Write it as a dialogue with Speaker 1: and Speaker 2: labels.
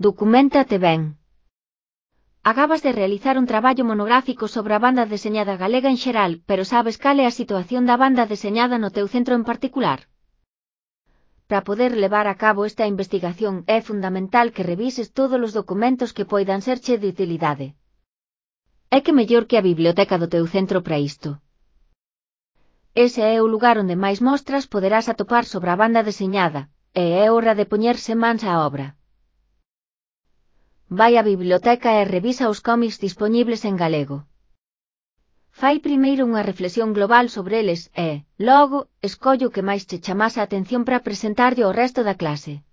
Speaker 1: Documéntate ben. Acabas de realizar un traballo monográfico sobre a banda deseñada galega en xeral, pero sabes cal é a situación da banda deseñada no teu centro en particular? Para poder levar a cabo esta investigación é fundamental que revises todos os documentos que poidan serche de utilidade. É que mellor que a biblioteca do teu centro para isto. Ese é o lugar onde máis mostras poderás atopar sobre a banda deseñada, e é hora de poñerse mans á obra. Vai á biblioteca e revisa os cómics dispoñibles en galego. Fai primeiro unha reflexión global sobre eles e, logo, escolle o que máis che chamase a atención para presentarlle ao resto da clase.